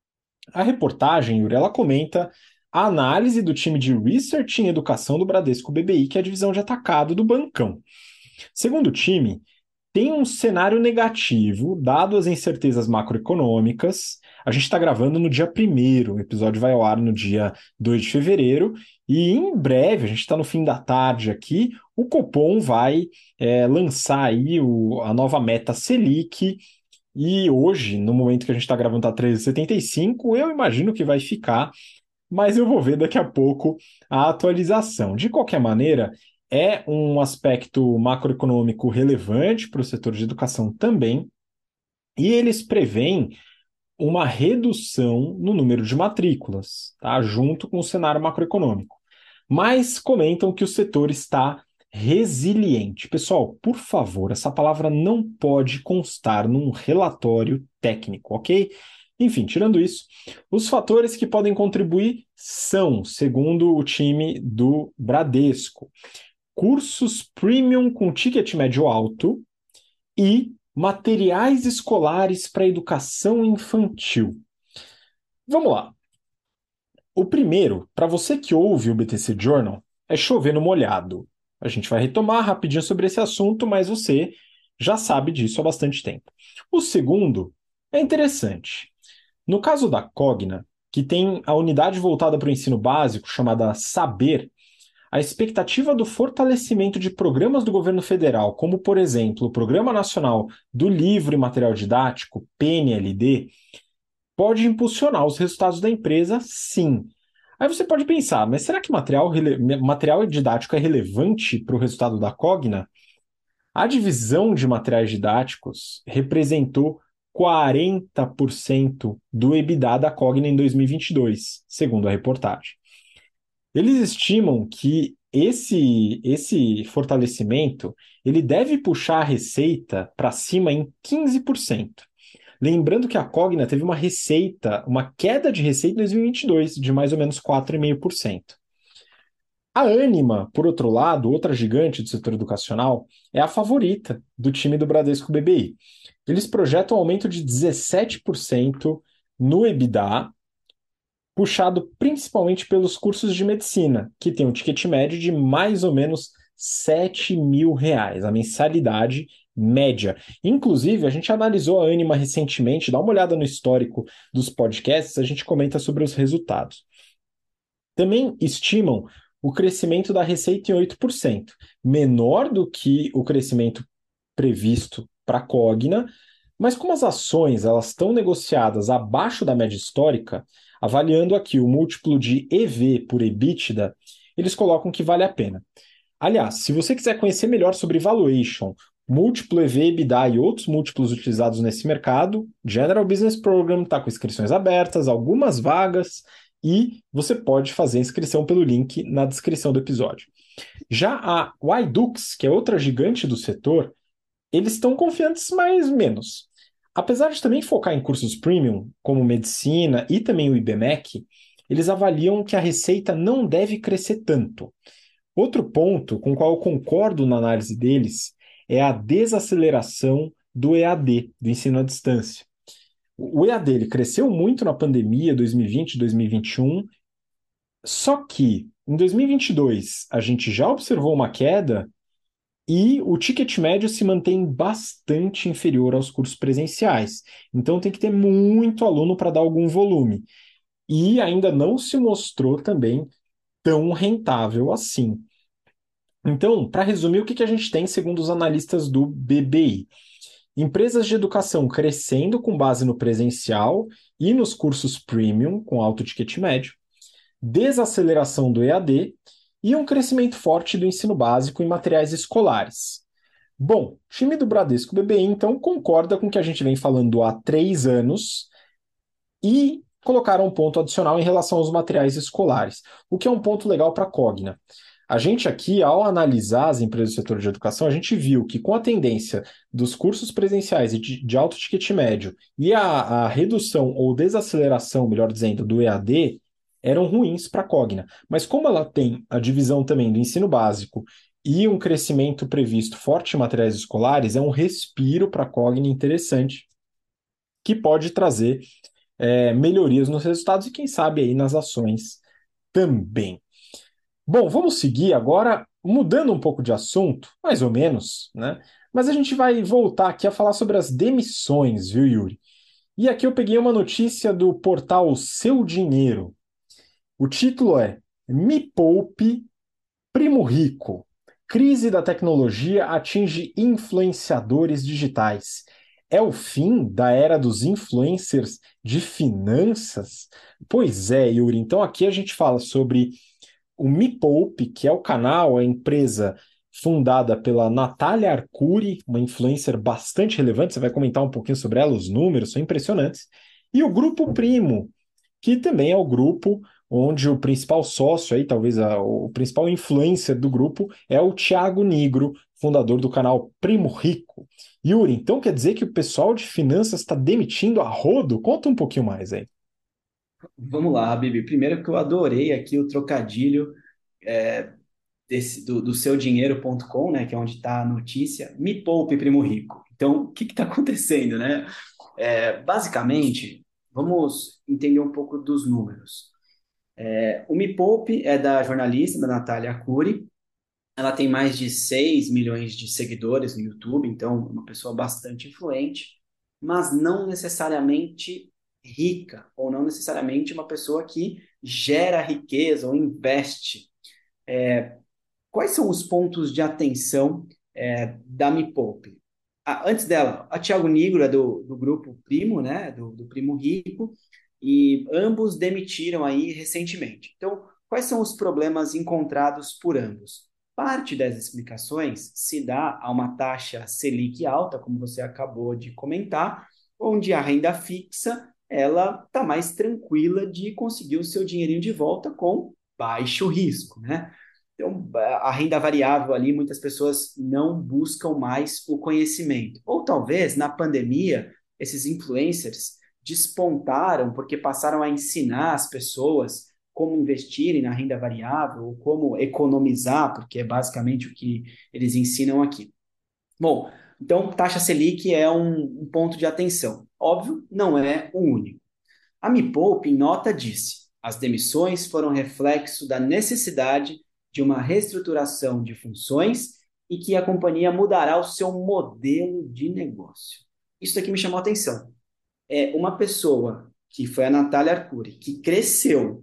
A reportagem, Yuri, ela comenta a análise do time de Research em Educação do Bradesco BBI, que é a divisão de atacado do Bancão. Segundo o time, tem um cenário negativo, dado as incertezas macroeconômicas. A gente está gravando no dia 1º, o episódio vai ao ar no dia 2 de fevereiro, e em breve, a gente está no fim da tarde aqui, o Copom vai lançar aí a nova meta Selic, e hoje, no momento que a gente está gravando, está 13,75, eu imagino que vai ficar, mas eu vou ver daqui a pouco a atualização. De qualquer maneira, é um aspecto macroeconômico relevante para o setor de educação também, e eles preveem uma redução no número de matrículas, tá? Junto com o cenário macroeconômico. Mas comentam que o setor está resiliente. Pessoal, por favor, essa palavra não pode constar num relatório técnico, ok? Enfim, tirando isso, os fatores que podem contribuir são, segundo o time do Bradesco, cursos premium com ticket médio alto e materiais escolares para educação infantil. Vamos lá. O primeiro, para você que ouve o BTC Journal, é chover no molhado. A gente vai retomar rapidinho sobre esse assunto, mas você já sabe disso há bastante tempo. O segundo é interessante. No caso da Cogna, que tem a unidade voltada para o ensino básico, chamada Saber, a expectativa do fortalecimento de programas do governo federal, como, por exemplo, o Programa Nacional do Livro e Material Didático, PNLD, pode impulsionar os resultados da empresa, sim. Aí você pode pensar, mas será que material didático é relevante para o resultado da Cogna? A divisão de materiais didáticos representou 40% do EBITDA da Cogna em 2022, segundo a reportagem. Eles estimam que esse fortalecimento ele deve puxar a receita para cima em 15%. Lembrando que a Cogna teve uma queda de receita em 2022 de mais ou menos 4,5%. A Ânima, por outro lado, outra gigante do setor educacional, é a favorita do time do Bradesco BBI. Eles projetam um aumento de 17% no EBITDA, puxado principalmente pelos cursos de medicina, que tem um ticket médio de mais ou menos R$ 7.000, a mensalidade média. Inclusive, a gente analisou a Ânima recentemente, dá uma olhada no histórico dos podcasts, a gente comenta sobre os resultados. Também estimam o crescimento da receita em 8%, menor do que o crescimento previsto para a Cogna, mas como as ações elas estão negociadas abaixo da média histórica, avaliando aqui o múltiplo de EV por EBITDA, eles colocam que vale a pena. Aliás, se você quiser conhecer melhor sobre valuation, múltiplo EV, EBITDA e outros múltiplos utilizados nesse mercado, General Business Program está com inscrições abertas, algumas vagas, e você pode fazer a inscrição pelo link na descrição do episódio. Já a Ydux, que é outra gigante do setor, eles estão confiantes, mas menos. Apesar de também focar em cursos premium, como medicina e também o IBMEC, eles avaliam que a receita não deve crescer tanto. Outro ponto com o qual eu concordo na análise deles é a desaceleração do EAD, do ensino à distância. O EAD ele cresceu muito na pandemia 2020 e 2021, só que em 2022 a gente já observou uma queda e o ticket médio se mantém bastante inferior aos cursos presenciais. Então tem que ter muito aluno para dar algum volume. E ainda não se mostrou também tão rentável assim. Então, para resumir, o que a gente tem segundo os analistas do BBI? Empresas de educação crescendo com base no presencial e nos cursos premium, com alto ticket médio, desaceleração do EAD e um crescimento forte do ensino básico em materiais escolares. Bom, o time do Bradesco BBI, então, concorda com o que a gente vem falando há 3 anos e colocaram um ponto adicional em relação aos materiais escolares, o que é um ponto legal para a Cogna. A gente aqui, ao analisar as empresas do setor de educação, a gente viu que com a tendência dos cursos presenciais e de alto ticket médio e a redução ou desaceleração, melhor dizendo, do EAD, eram ruins para a Cogna. Mas como ela tem a divisão também do ensino básico e um crescimento previsto forte em materiais escolares, é um respiro para a Cogna interessante, que pode trazer melhorias nos resultados e, quem sabe, aí nas ações também. Bom, vamos seguir agora, mudando um pouco de assunto, mais ou menos, né? Mas a gente vai voltar aqui a falar sobre as demissões, viu, Yuri? E aqui eu peguei uma notícia do portal Seu Dinheiro. O título é Me Poupe, Primo Rico. Crise da tecnologia atinge influenciadores digitais. É o fim da era dos influencers de finanças? Pois é, Yuri. Então aqui a gente fala sobre o Me Poupe, que é o canal, a empresa fundada pela Natália Arcuri, uma influencer bastante relevante. Você vai comentar um pouquinho sobre ela, os números são impressionantes. E o Grupo Primo, que também é o grupo onde o principal sócio aí, talvez o principal influencer do grupo é o Thiago Nigro, fundador do canal Primo Rico. Yuri, então quer dizer que o pessoal de finanças está demitindo a rodo? Conta um pouquinho mais aí. Vamos lá, Bibi. Primeiro que eu adorei aqui o trocadilho do seudinheiro.com, né, que é onde está a notícia. Me poupe, primo rico. Então, o que está acontecendo, né? Basicamente, vamos entender um pouco dos números. O Me Poupe é da jornalista, da Natália Arcuri. Ela tem mais de 6 milhões de seguidores no YouTube, então uma pessoa bastante influente, mas não necessariamente rica, ou não necessariamente uma pessoa que gera riqueza ou investe. Quais são os pontos de atenção da Me Poupe? Antes dela, a Thiago Nigro é do grupo Primo, né? Do Primo Rico, e ambos demitiram aí recentemente. Então, quais são os problemas encontrados por ambos? Parte das explicações se dá a uma taxa Selic alta, como você acabou de comentar, onde a renda fixa ela está mais tranquila de conseguir o seu dinheirinho de volta com baixo risco, né? Então, a renda variável ali, muitas pessoas não buscam mais o conhecimento. Ou talvez, na pandemia, esses influencers despontaram porque passaram a ensinar as pessoas como investirem na renda variável, ou como economizar, porque é basicamente o que eles ensinam aqui. Bom, então, taxa Selic é um ponto de atenção. Óbvio, não é o único. A Me Poupe, em nota, disse: as demissões foram reflexo da necessidade de uma reestruturação de funções e que a companhia mudará o seu modelo de negócio. Isso aqui me chamou a atenção. É uma pessoa que foi a Natália Arcuri, que cresceu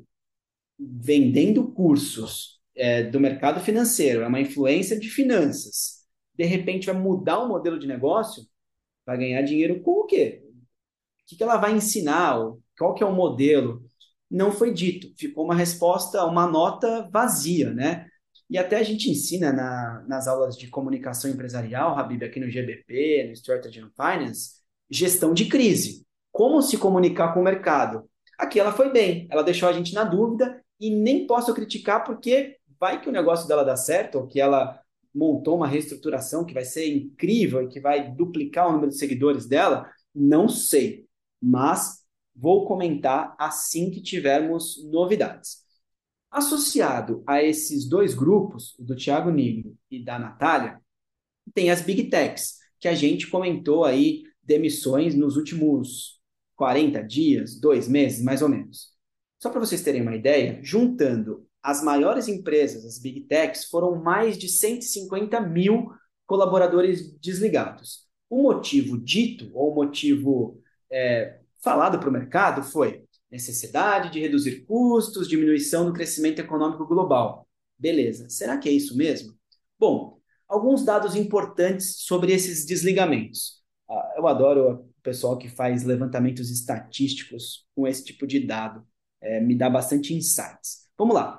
vendendo cursos do mercado financeiro, é uma influência de finanças, de repente vai mudar o modelo de negócio, vai ganhar dinheiro com o quê? O que ela vai ensinar, qual que é o modelo, não foi dito. Ficou uma resposta, uma nota vazia, né? E até a gente ensina nas aulas de comunicação empresarial, Habib, aqui no GBP, no Strategy and Finance, gestão de crise. Como se comunicar com o mercado. Aqui ela foi bem, ela deixou a gente na dúvida e nem posso criticar porque vai que o negócio dela dá certo, ou que ela montou uma reestruturação que vai ser incrível e que vai duplicar o número de seguidores dela, não sei, mas vou comentar assim que tivermos novidades. Associado a esses dois grupos, o do Thiago Nigro e da Natália, tem as Big Techs, que a gente comentou aí demissões nos últimos 40 dias, 2 meses, mais ou menos. Só para vocês terem uma ideia, juntando as maiores empresas, as Big Techs, foram mais de 150 mil colaboradores desligados. O motivo dito, ou o motivo falado para o mercado foi necessidade de reduzir custos, diminuição do crescimento econômico global. Beleza, será que é isso mesmo? Bom, alguns dados importantes sobre esses desligamentos. Eu adoro o pessoal que faz levantamentos estatísticos com esse tipo de dado. Me dá bastante insights. Vamos lá.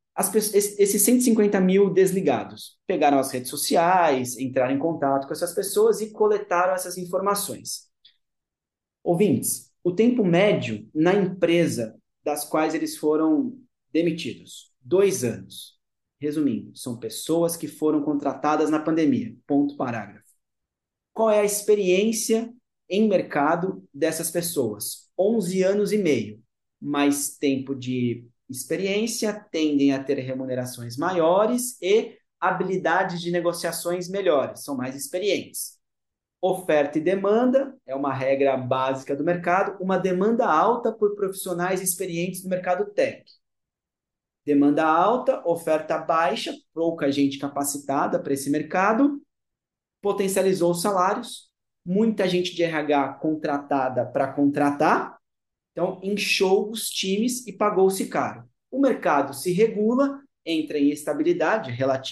Esses 150 mil desligados pegaram as redes sociais, entraram em contato com essas pessoas e coletaram essas informações. Ouvintes, o tempo médio na empresa das quais eles foram demitidos, 2 anos. Resumindo, são pessoas que foram contratadas na pandemia. Ponto parágrafo. Qual é a experiência em mercado dessas pessoas? 11 anos e meio. Mais tempo de experiência, tendem a ter remunerações maiores e habilidades de negociações melhores, são mais experientes. Oferta e demanda é uma regra básica do mercado, uma demanda alta por profissionais experientes no mercado tech. Demanda alta, oferta baixa, pouca gente capacitada para esse mercado, potencializou os salários, muita gente de RH contratada para contratar, então inchou os times e pagou-se caro. O mercado se regula, entra em estabilidade,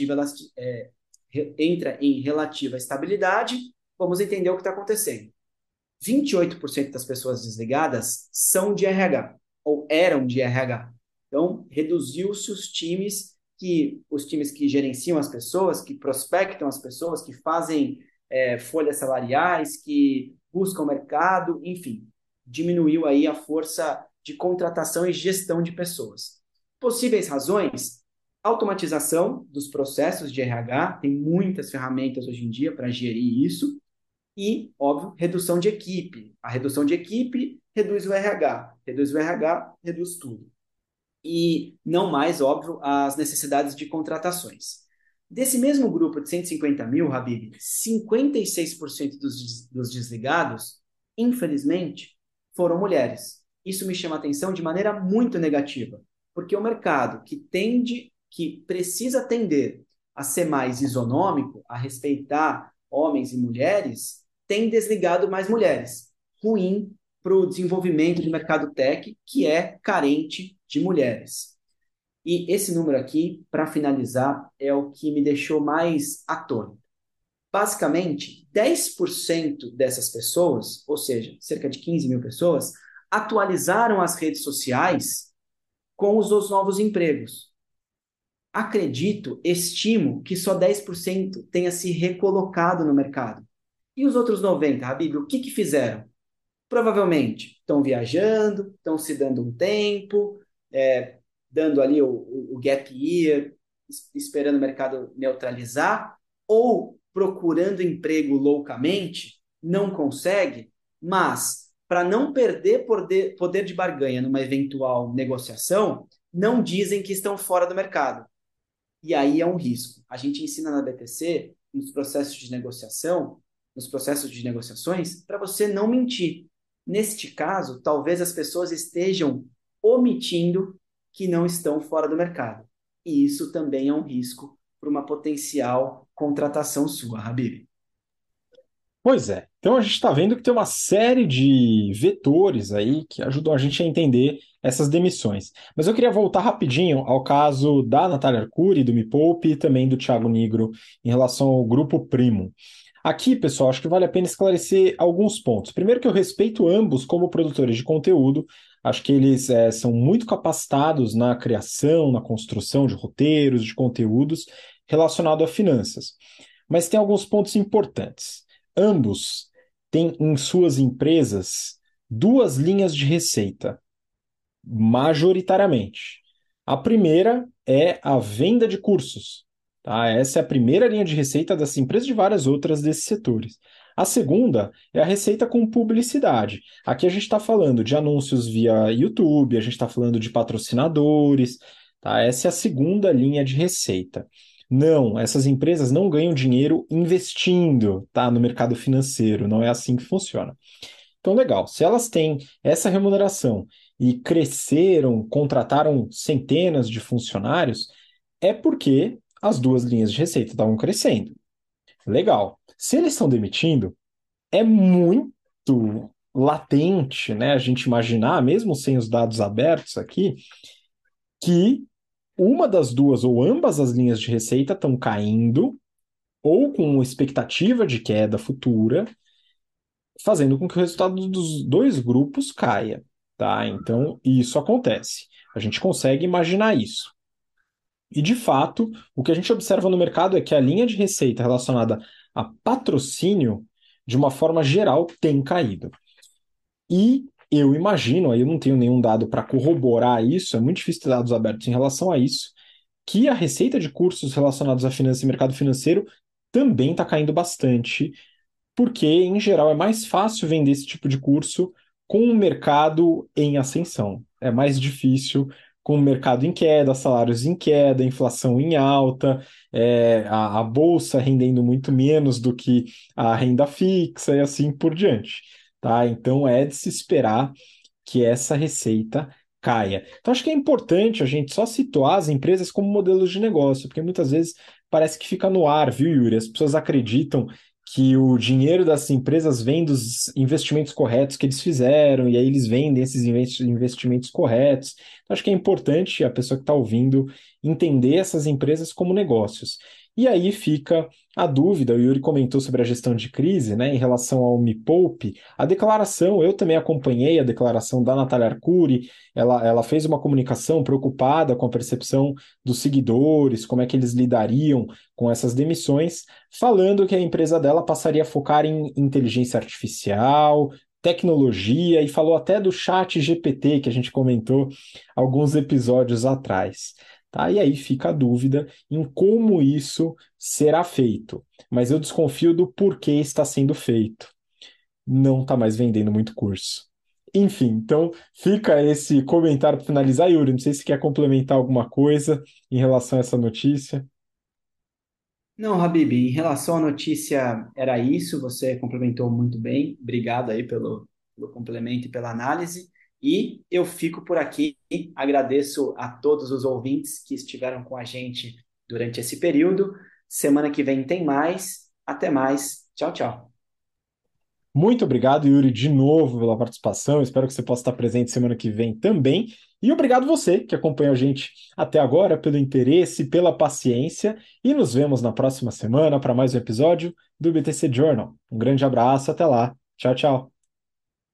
entra em relativa estabilidade, vamos entender o que está acontecendo. 28% das pessoas desligadas são de RH, ou eram de RH. Então, reduziu-se os times que gerenciam as pessoas, que prospectam as pessoas, que fazem folhas salariais, que buscam o mercado, enfim, diminuiu aí a força de contratação e gestão de pessoas. Possíveis razões: automatização dos processos de RH, tem muitas ferramentas hoje em dia para gerir isso, e, óbvio, redução de equipe. A redução de equipe reduz o RH. Reduz o RH, reduz tudo. E não mais, óbvio, as necessidades de contratações. Desse mesmo grupo de 150 mil, Habib, 56% dos desligados, infelizmente, foram mulheres. Isso me chama a atenção de maneira muito negativa, porque o mercado que precisa tender a ser mais isonômico, a respeitar homens e mulheres, tem desligado mais mulheres. Ruim para o desenvolvimento do mercado tech, que é carente de mulheres. E esse número aqui, para finalizar, é o que me deixou mais atônito. Basicamente, 10% dessas pessoas, ou seja, cerca de 15 mil pessoas, atualizaram as redes sociais com os seus novos empregos. Acredito, estimo que só 10% tenha se recolocado no mercado. E os outros 90, Habib, o que que fizeram? Provavelmente estão viajando, estão se dando um tempo, dando ali o gap year, esperando o mercado neutralizar, ou procurando emprego loucamente, não consegue, mas para não perder poder de barganha numa eventual negociação, não dizem que estão fora do mercado. E aí é um risco. A gente ensina na BTC, nos processos de negociações, para você não mentir. Neste caso, talvez as pessoas estejam omitindo que não estão fora do mercado. E isso também é um risco para uma potencial contratação sua, Habib. Pois é. Então a gente está vendo que tem uma série de vetores aí que ajudam a gente a entender essas demissões. Mas eu queria voltar rapidinho ao caso da Natália Arcuri, do Me Poupe e também do Thiago Nigro em relação ao Grupo Primo. Aqui, pessoal, acho que vale a pena esclarecer alguns pontos. Primeiro que eu respeito ambos como produtores de conteúdo, acho que eles são muito capacitados na criação, na construção de roteiros, de conteúdos relacionados a finanças. Mas tem alguns pontos importantes. Ambos têm em suas empresas duas linhas de receita, majoritariamente. A primeira é a venda de cursos. Tá? Essa é a primeira linha de receita dessas empresas e de várias outras desses setores. A segunda é a receita com publicidade. Aqui a gente está falando de anúncios via YouTube, a gente está falando de patrocinadores. Tá? Essa é a segunda linha de receita. Não, essas empresas não ganham dinheiro investindo, tá, no mercado financeiro. Não é assim que funciona. Então, legal. Se elas têm essa remuneração e cresceram, contrataram centenas de funcionários, é porque as duas linhas de receita estavam crescendo. Legal. Se eles estão demitindo, é muito latente, né, a gente imaginar, mesmo sem os dados abertos aqui, que uma das duas ou ambas as linhas de receita estão caindo ou com expectativa de queda futura, fazendo com que o resultado dos dois grupos caia, tá? Então, isso acontece. A gente consegue imaginar isso. E, de fato, o que a gente observa no mercado é que a linha de receita relacionada a patrocínio, de uma forma geral, tem caído. E eu imagino, aí eu não tenho nenhum dado para corroborar isso, é muito difícil ter dados abertos em relação a isso, que a receita de cursos relacionados a finanças e mercado financeiro também está caindo bastante, porque, em geral, é mais fácil vender esse tipo de curso com o mercado em ascensão. É mais difícil com o mercado em queda, salários em queda, inflação em alta, a bolsa rendendo muito menos do que a renda fixa e assim por diante. Tá? Então, é de se esperar que essa receita caia. Então, acho que é importante a gente só situar as empresas como modelos de negócio, porque muitas vezes parece que fica no ar, viu, Yuri? As pessoas acreditam que o dinheiro das empresas vem dos investimentos corretos que eles fizeram, e aí eles vendem esses investimentos corretos. Então, acho que é importante a pessoa que está ouvindo entender essas empresas como negócios. E aí fica a dúvida, o Yuri comentou sobre a gestão de crise, né, em relação ao Me Poupe. A declaração, eu também acompanhei a declaração da Natália Arcuri, ela fez uma comunicação preocupada com a percepção dos seguidores, como é que eles lidariam com essas demissões, falando que a empresa dela passaria a focar em inteligência artificial, tecnologia, e falou até do chat GPT que a gente comentou alguns episódios atrás. Tá? E aí fica a dúvida em como isso será feito. Mas eu desconfio do porquê está sendo feito. Não está mais vendendo muito curso. Enfim, então fica esse comentário para finalizar, Yuri. Não sei se quer complementar alguma coisa em relação a essa notícia. Não, Habib, em relação à notícia, era isso, você complementou muito bem. Obrigado aí pelo complemento e pela análise. E eu fico por aqui. Agradeço a todos os ouvintes que estiveram com a gente durante esse período. Semana que vem tem mais. Até mais. Tchau, tchau. Muito obrigado, Yuri, de novo pela participação. Espero que você possa estar presente semana que vem também. E obrigado você que acompanhou a gente até agora, pelo interesse, pela paciência. E nos vemos na próxima semana para mais um episódio do BTC Journal. Um grande abraço, até lá. Tchau, tchau.